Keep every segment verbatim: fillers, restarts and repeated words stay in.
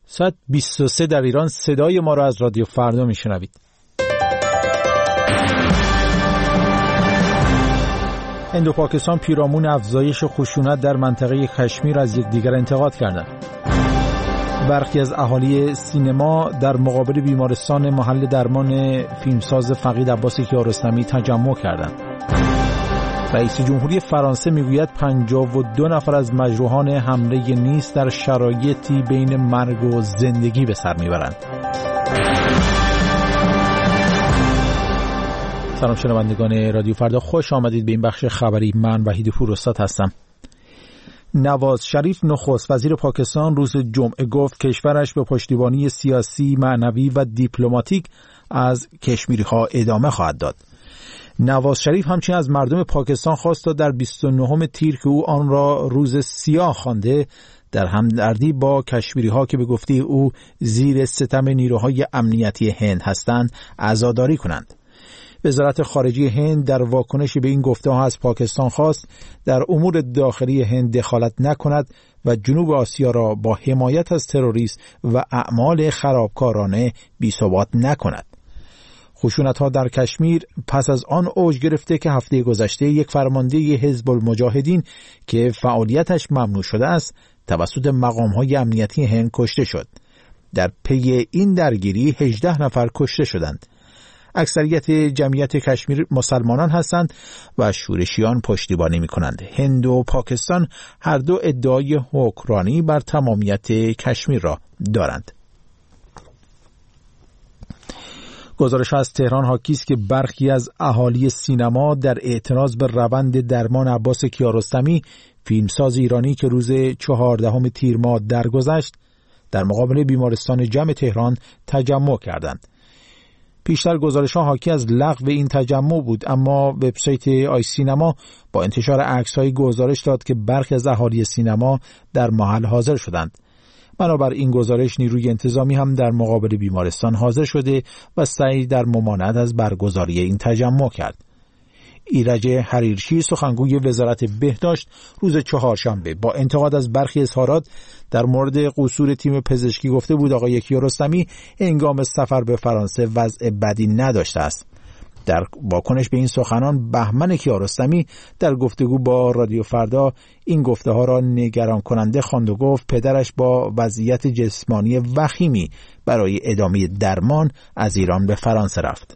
ساعت بیست و سه در ایران. صدای ما را از رادیو فردا میشنوید. هند و پاکستان پیرامون افزایش خشونت در منطقه کشمیر از یکدیگر انتقاد کردند. برخی از اهالی سینما در مقابل بیمارستان محل درمان فیلمساز فقید عباس کیارستمی تجمع کردند. رئیس جمهوری فرانسه میگوید پنجاه و دو نفر از مجروحان حمله نیس در شرایطی بین مرگ و زندگی به سر میبرند. سلام شنوندگان رادیو فردا، خوش آمدید به این بخش خبری. من وحید پوراستاد هستم. نواز شریف نخست وزیر پاکستان روز جمعه گفت کشورش به پشتیبانی سیاسی، معنوی و دیپلماتیک از کشمیری ها ادامه خواهد داد. نواز شریف همچنین از مردم پاکستان خواست تا در بیست و نهم تیر که او آن را روز سیاه خوانده، در همدردی با کشمیری ها که به گفته او زیر ستم نیروهای امنیتی هند هستند عزاداری کنند. وزارت خارجه هند در واکنش به این گفته ها از پاکستان خواست در امور داخلی هند دخالت نکند و جنوب آسیا را با حمایت از تروریسم و اعمال خرابکارانه بی‌ثبات نکند. خشونت‌ها در کشمیر پس از آن اوج گرفته که هفته گذشته یک فرمانده حزب المجاهدین که فعالیتش ممنوع شده است توسط مقام‌های امنیتی هند کشته شد. در پی این درگیری هجده نفر کشته شدند. اکثریت جمعیت کشمیر مسلمانان هستند و شورشیان پشتیبانی می‌کنند. هند و پاکستان هر دو ادعای حکمرانی بر تمامیت کشمیر را دارند. گزارش از تهران حاکی است که برخی از اهالی سینما در اعتراض به روند درمان عباس کیارستمی، فیلمساز ایرانی که روز چهاردهم تیر ماه درگذشت، در مقابل بیمارستان جمع تهران تجمع کردند. پیشتر گزارش‌ها حاکی از لغو این تجمع بود، اما وبسایت آی سینما با انتشار عکس‌های گزارش داد که برخی از اهالی سینما در محل حاضر شدند. بنابر این گزارش نیروی انتظامی هم در مقابل بیمارستان حاضر شده و سعی در ممانعت از برگزاری این تجمع کرد. ایرج حریرچی سخنگوی وزارت بهداشت روز چهارشنبه با انتقاد از برخی اظهارات در مورد قصور تیم پزشکی گفته بود آقای کیارستمی هنگام سفر به فرانسه وضع بدی نداشته است. در واکنش به این سخنان بهمن کیارستمی در گفتگو با رادیو فردا این گفته ها را نگران کننده خواند و گفت پدرش با وضعیت جسمانی وخیمی برای ادامه درمان از ایران به فرانسه رفت.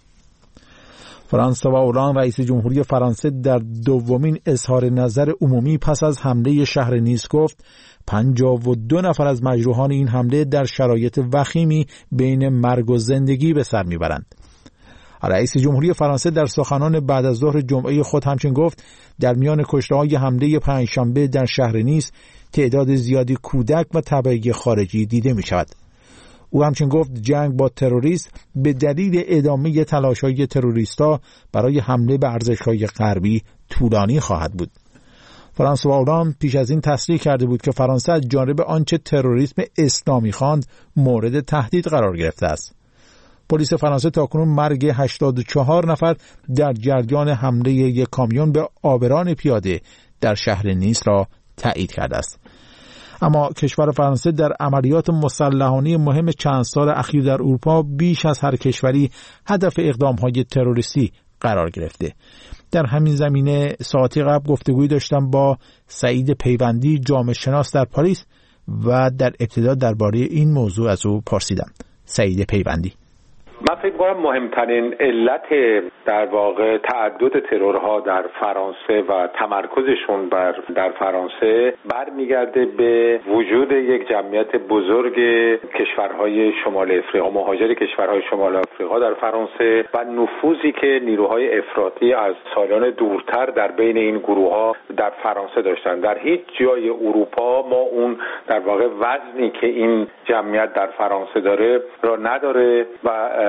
فرانسوا اولان رئیس جمهوری فرانسه در دومین اظهار نظر عمومی پس از حمله شهر نیس گفت پنجاه و دو نفر از مجروحان این حمله در شرایط وخیمی بین مرگ و زندگی به سر میبرند. رئیس جمهوری فرانسه در سخنان بعد از ظهر جمعه خود همچنین گفت در میان کشته‌های حمله پنجشنبه در شهر نیس تعداد زیادی کودک و تبعیض خارجی دیده می شود. او همچنین گفت جنگ با تروریسم به دلیل ادامه تلاش‌های تروریست‌ها برای حمله به ارزش‌های غربی طولانی خواهد بود. فرانسوا اولان پیش از این تصریح کرده بود که فرانسه از جانب آنچه تروریسم اسلامی خواند مورد تهدید قرار گرفته است. پلیس فرانسه تاکنون مرگ هشتاد و چهار نفر در جریان حمله یک کامیون به عابران پیاده در شهر نیس را تایید کرده است. اما کشور فرانسه در عملیات مسلحانه مهم چند سال اخیر در اروپا بیش از هر کشوری هدف اقدام‌های تروریستی قرار گرفته. در همین زمینه ساعتی قبل گفتگویی داشتم با سعید پیوندی، جامعه شناس در پاریس، و در ابتدا درباره این موضوع از او پرسیدم. سعید پیوندی: من فکر می‌کنم مهمترین علت در واقع تعدد ترورها در فرانسه و تمرکزشون بر در فرانسه برمیگرده به وجود یک جمعیت بزرگ کشورهای شمال افریقا، مهاجر کشورهای شمال افریقا در فرانسه و نفوذی که نیروهای افراطی از سالان دورتر در بین این گروه‌ها در فرانسه داشتن. در هیچ جای اروپا ما اون در واقع وزنی که این جمعیت در فرانسه داره را نداره و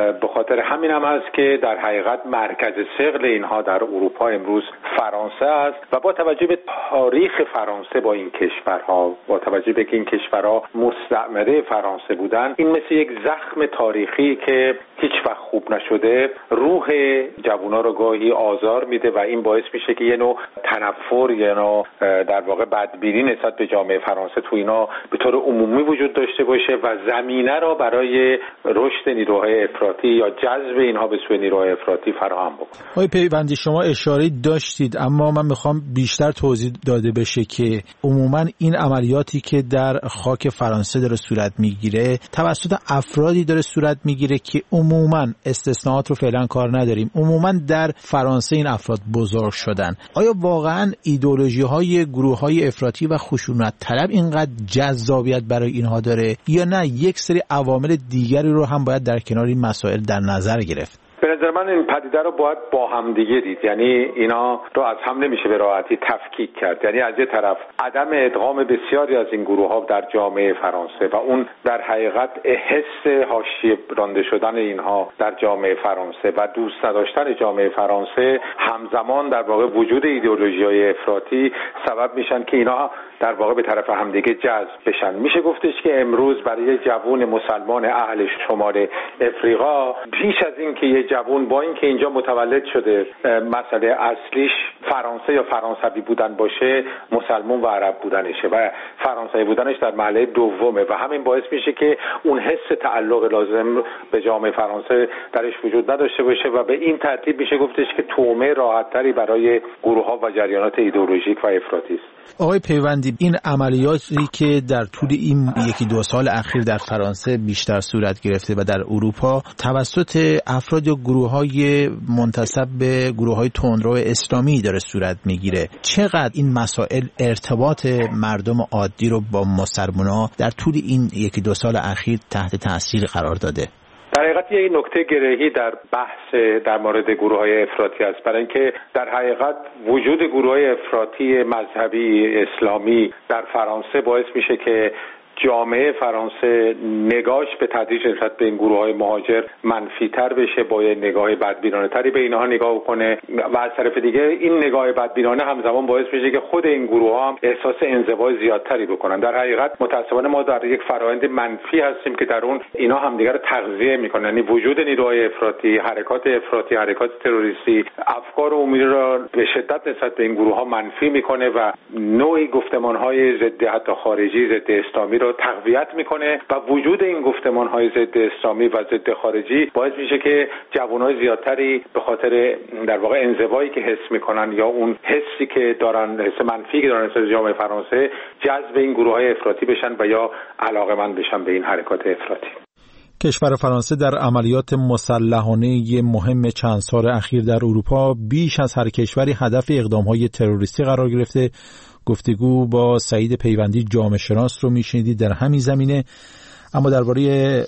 به خاطر همین هم هست که در حقیقت مرکز ثقل اینها در اروپا امروز فرانسه است و با توجه به تاریخ فرانسه با این کشورها، با توجه به که این کشورها مستعمره فرانسه بودن، این مثل یک زخم تاریخی که هیچ وقت خوب نشده روح جوونا رو گاهی آزار میده و این باعث میشه که یه نوع تنفر، یه نوع در واقع بدبینی نسبت به جامعه فرانسه تو اینا به طور عمومی وجود داشته باشه و زمینه را برای رشد نیروهای افراطی یا جذب اینها به سوی نیروهای افراطی فراهم بکنه. آقای پیوندی شما اشاره داشتید، اما من میخوام بیشتر توضیح داده بشه که عموما این عملیاتی که در خاک فرانسه داره صورت میگیره توسط افرادی داره صورت میگیره که عموما استثناءات رو فعلا کار نداریم، عموما در فرانسه این افراد بزرگ شدن. آیا واقعا ایدئولوژی های گروه های افراطی و خشونت طلب اینقدر جذابیت برای اینها داره یا نه یک سری عوامل دیگری رو هم باید در کنار این مسائل در نظر گرفت؟ به نظر من این پدیده رو باید با هم دیگه دید، یعنی اینا رو از هم نمیشه به راحتی تفکیک کرد. یعنی از یه طرف عدم ادغام بسیاری از این گروه ها در جامعه فرانسه و اون در حقیقت حس حاشیه رانده شدن اینها در جامعه فرانسه و دوست نداشتن جامعه فرانسه همزمان در واقع وجود ایدئولوژی‌های افراطی سبب میشن که اینا در واقع به طرف همدیگه جذب بشن. میشه گفتش که امروز برای جوان مسلمان اهل شمال افریقا پیش از این که یه جوان با این که اینجا متولد شده مسئله اصلیش فرانسه یا فرانسوی بودن باشه، مسلمان و عرب بودنشه و فرانسوی بودنش در مرحله دومه و همین باعث میشه که اون حس تعلق لازم به جامعه فرانسه درش وجود نداشته باشه و به این ترتیب میشه گفتش که تومه راحت‌تری برای گروه‌ها و جریانات ایدئولوژیک و افراطی است. آقای پیوندی، این عملیاتی که در طول این یکی دو سال اخیر در فرانسه بیشتر صورت گرفته و در اروپا توسط افراد یا گروه‌های منتسب به گروه‌های تندرو اسلامی داره صورت میگیره، چقدر این مسائل ارتباط مردم عادی رو با مسلمان‌ها در طول این یکی دو سال اخیر تحت تاثیر قرار داده؟ در حقیقت یه نکته گرهی در بحث در مورد گروه‌های افراطی است، برای اینکه در حقیقت وجود گروه‌های افراطی مذهبی اسلامی در فرانسه باعث میشه که جامعه فرانسه نگاهش به تدریج نسبت به این گروه‌های مهاجر منفی‌تر بشه، با یه نگاه بدبینانه‌تری به اینها نگاه کنه و از طرف دیگه این نگاه بدبینانه همزمان باعث میشه که خود این گروه‌ها هم احساس انزوای زیادتری بکنن. در حقیقت متأسفانه ما در یک فرآیند منفی هستیم که در اون اینا همدیگر رو تغذیه میکنن، یعنی وجود نیروهای افراطی، حرکات افراطی، حرکات تروریستی افکار عمومی را به شدت نسبت به این گروه‌ها منفی میکنه و نوعی گفتمان‌های ضد حتی خارجی، ضد اسلامی رو تقویت میکنه و وجود این گفتمان‌های ضد اسلامی و ضد خارجی باعث میشه که جوانای زیادتری به خاطر در واقع انزوایی که حس میکنن یا اون حسی که دارن، حس منفی که دارن نسبت به جامعه فرانسه، جذب این گروه‌های افراطی بشن و یا علاقه‌مند بشن به این حرکات افراطی. کشور فرانسه در عملیات مسلحانه مهم چند سال اخیر در اروپا بیش از هر کشوری هدف اقدام‌های تروریستی قرار گرفته. گفتگو با سعید پیوندی جامعه شناس رو میشنیدید در همین زمینه. اما درباره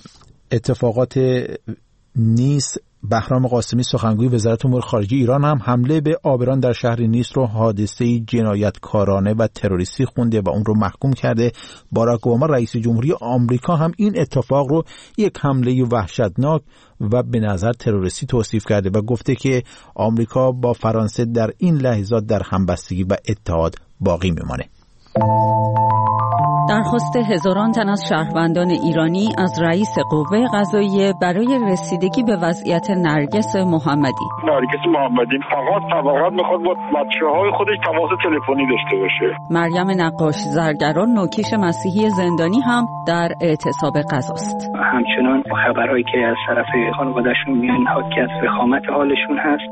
اتفاقات نیس، بهرام قاسمی سخنگوی وزارت امور خارجه ایران هم حمله به آبران در شهر نیس رو حادثه جنایتکارانه و تروریستی خونده و اون رو محکوم کرده. باراک اوباما رئیس جمهوری آمریکا هم این اتفاق رو یک حمله وحشتناک و به نظر تروریستی توصیف کرده و گفته که آمریکا با فرانسه در این لحظات در همبستگی و اتحاد باقی میمانه. درخواست هزاران تن از شهروندان ایرانی از رئیس قوه قضاییه برای رسیدگی به وضعیت نرگس محمدی. نرگس محمدی فقط فقط میخواد با بچه‌های خودش تماس تلفنی داشته باشه. مریم نقاش زرگران نوکیش مسیحی زندانی هم در اعتصاب قضاست. همچنان خبرهایی که از طرف خانواده‌شون میان حاکی از وخامت حالشون هست.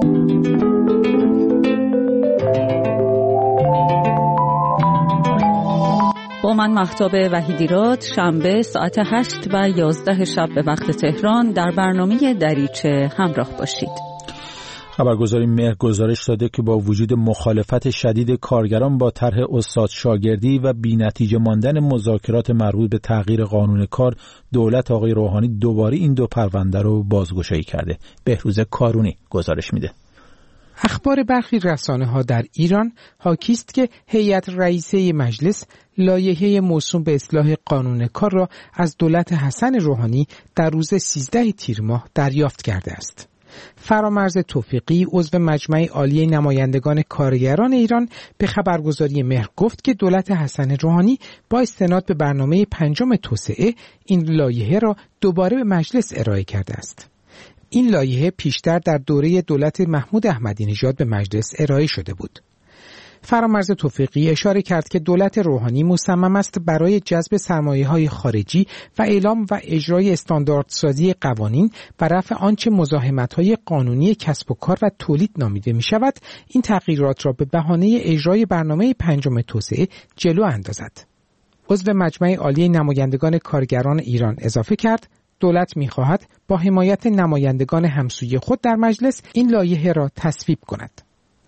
با من مهتاب وحیدیراد، شنبه ساعت هشت و یازده شب به وقت تهران در برنامه دریچه همراه باشید. خبرگزاری مهر گزارش داده که با وجود مخالفت شدید کارگران با طرح استاد شاگردی و بی‌نتیجه ماندن مذاکرات مربوط به تغییر قانون کار، دولت آقای روحانی دوباره این دو پرونده رو بازگشایی کرده. بهروز کارونی گزارش میده. اخبار برخی رسانه‌ها در ایران حاکی است که هیئت رئیسه مجلس لایحه موسوم به اصلاح قانون کار را از دولت حسن روحانی در روز سیزده تیر ماه دریافت کرده است. فرامرز توفیقی عضو مجمع عالی نمایندگان کارگران ایران به خبرگزاری مهر گفت که دولت حسن روحانی با استناد به برنامه پنجم توسعه این لایحه را دوباره به مجلس ارائه کرده است. این لایحه پیشتر در دوره دولت محمود احمدی نژاد به مجلس ارائه شده بود. فرامرز توفیقی اشاره کرد که دولت روحانی مصمم است برای جذب سرمایه‌های خارجی و اعلام و اجرای استانداردسازی قوانین و رفع آنچه مزاحمت‌های قانونی کسب و کار و تولید نامیده می‌شود، این تغییرات را به بهانه اجرای برنامه پنجم توسعه جلو اندازد. عضو مجمع عالی نمایندگان کارگران ایران اضافه کرد دولت می‌خواهد با حمایت نمایندگان همسوی خود در مجلس این لایحه را تصویب کند.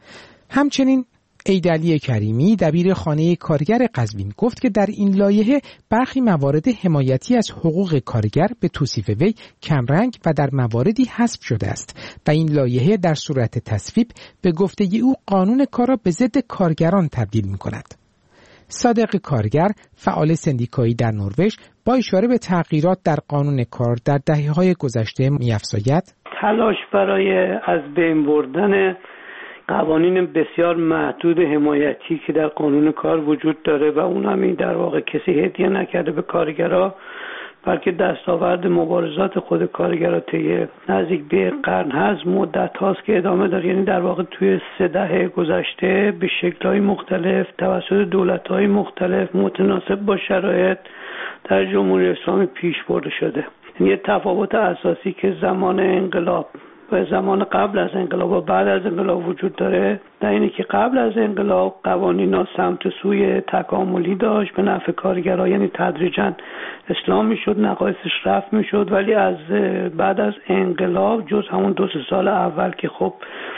همچنین ایدعلی کریمی دبیر خانه کارگر قزوین گفت که در این لایحه برخی موارد حمایتی از حقوق کارگر به توصیف وی کمرنگ و در مواردی حذف شده است و این لایحه در صورت تصویب به گفته او قانون کار را به ضد کارگران تبدیل می‌کند. صادق کارگر فعال سندیکایی در نروژ با اشاره به تغییرات در قانون کار در دهه‌های گذشته می‌افزاید تلاش برای از بین بردن قوانین بسیار محدود حمایتی که در قانون کار وجود داره و اون هم در واقع کسی هدیه نکرده به کارگرها، بلکه دستاورد مبارزات خود کارگرها طی نزدیک به قرن هست، مدت هاست که ادامه داره. یعنی در واقع توی سه دهه گذشته به شکل‌های مختلف توسط دولت‌های مختلف متناسب با شرایط در جمهوری اسلامی پیش برده شده. یعنی یه تفاوت اساسی که زمان انقلاب و زمان قبل از انقلاب و بعد از انقلاب وجود داره در اینه که قبل از انقلاب قوانینا سمت سوی تکاملی داشت به نفع کارگرها، یعنی تدریجاً اسلام میشد، نقایصش رفع میشد، ولی از بعد از انقلاب جز همون دو سه سال اول که خب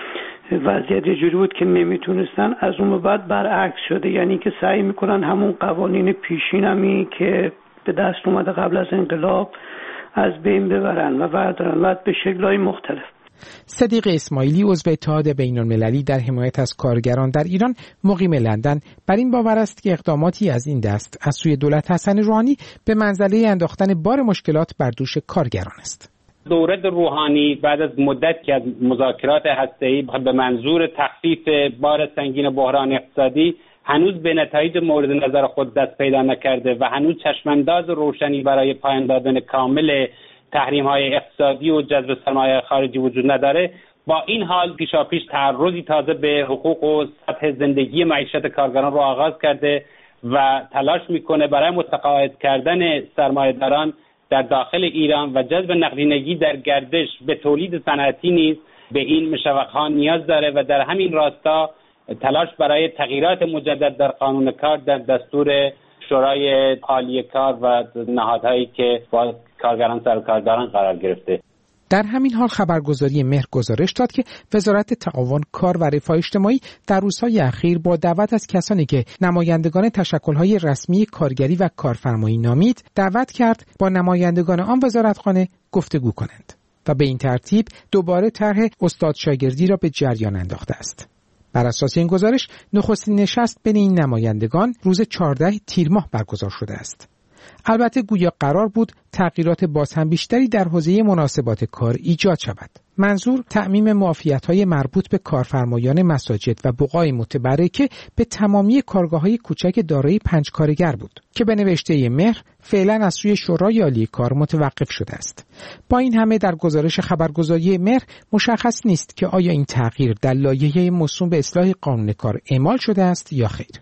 وضعیت یه جوری بود که نمیتونستن، از اون به بعد برعکس شده، یعنی که سعی میکنن همون قوانین پیشینمی که به دست اومده قبل از انقلاب از بین ببرن و بردارن و به شکل‌های مختلف. صدیق اسماعیلی عضو اتحاد بین‌المللی در حمایت از کارگران در ایران مقیم لندن بر این باور است که اقداماتی از این دست از سوی دولت حسن روحانی به منزله انداختن بار مشکلات بر دوش کارگران است. دولت روحانی بعد از مدت که از مذاکرات هسته‌ای به منظور تخفیف بار سنگین بحران اقتصادی هنوز به نتایج مورد نظر خود دست پیدا نکرده و هنوز چشمانداز روشنی برای پایان دادن کامل تحریم‌های اقتصادی و جذب سرمایه خارجی وجود نداره. با این حال پیشاپیش تعرضی تازه به حقوق و سطح زندگی معیشت کارگران رو آغاز کرده و تلاش میکنه برای متقاعد کردن سرمایه‌داران در داخل ایران و جذب نقدینگی در گردش به تولید صنعتی نیز به این مشوق‌ها نیاز داره و در همین راستا تلاش برای تغییرات مجدد در قانون کار در دستور شورای عالی کار و نهادهایی که با کارگران سر و کارداران قرار گرفته. در همین حال خبرگزاری مهر گزارش داد که وزارت تعاون کار و رفاه اجتماعی در روزهای اخیر با دعوت از کسانی که نمایندگان تشکل‌های رسمی کارگری و کارفرمایی نامید دعوت کرد با نمایندگان آن وزارتخانه گفتگو کنند و به این ترتیب دوباره طرح استاد شاگردی را به جریان انداخته است. بر اساس این گزارش نخستین نشست بین این نمایندگان روز چهاردهم تیر ماه برگزار شده است. البته گویا قرار بود تغییرات باز هم بیشتری در حوزه مناسبات کار ایجاد شود. منظور تأمیم معافیت‌های مربوط به کارفرمایان مساجد و بقاع متبرکه به تمامی کارگاه‌های کوچک دارای پنج کارگر بود که به نوشته مهر فعلا از سوی شورای عالی کار متوقف شده است. با این همه در گزارش خبرگزاری مهر مشخص نیست که آیا این تغییر در لایحه موسوم به اصلاح قانون کار اعمال شده است یا خیر.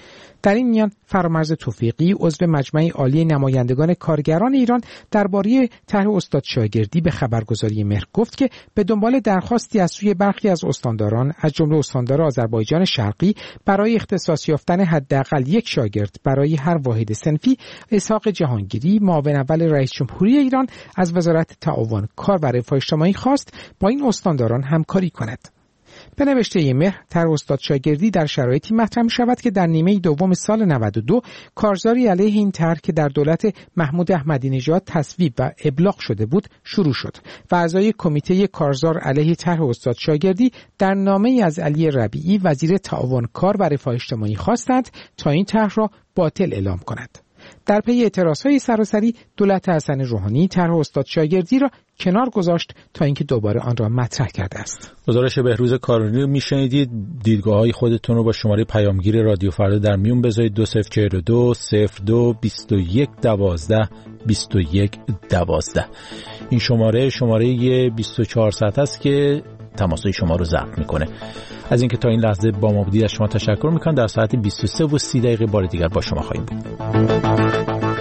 در این میان فرامرز توفیقی عضو مجمع عالی نمایندگان کارگران ایران درباره طرح استاد شاگردی به خبرگزاری مهر گفت که به دنبال درخواستی از سوی برخی از استانداران از جمله استاندار آذربایجان شرقی برای اختصاص یافتن حداقل یک شاگرد برای هر واحد صنفی، اسحاق جهانگیری معاون اول رئیس جمهوری ایران از وزارت تعاون کار و رفاه اجتماعی خواست با این استانداران همکاری کند. به نوشته مهر، طرح استاد شاگردی در شرایطی مطرح شود که در نیمه دوم سال نود و دو کارزاری علیه این طرح که در دولت محمود احمدی نژاد تصویب و ابلاغ شده بود شروع شد و اعضای کمیته کارزار علیه طرح استاد شاگردی در نامه‌ای از علی ربیعی وزیر تعاون کار و رفاه اجتماعی خواستند تا این طرح را باطل اعلام کند. در پی اعتراضهای سراسری دولت حسن روحانی طرح استاد شاگردی را کنار گذاشت تا اینکه دوباره آن را مطرح کرده است. گزارش بهروز کارونی رو میشنیدید. دیدگاه‌های خودتون رو با شماره پیامگیر رادیو فردا در میون بذارید. دو صفر چهل و دو صفر دو بیست و یک دوازده بیست و یک دوازده. این شماره شماره بیست و چهار ساعت است که تماس‌های شما رو ضبط میکنه. از اینکه تا این لحظه با ما بودید از شما تشکر میکنم. در ساعت بیست و سه و سی دقیقه بار دیگر با شما خواهیم بود.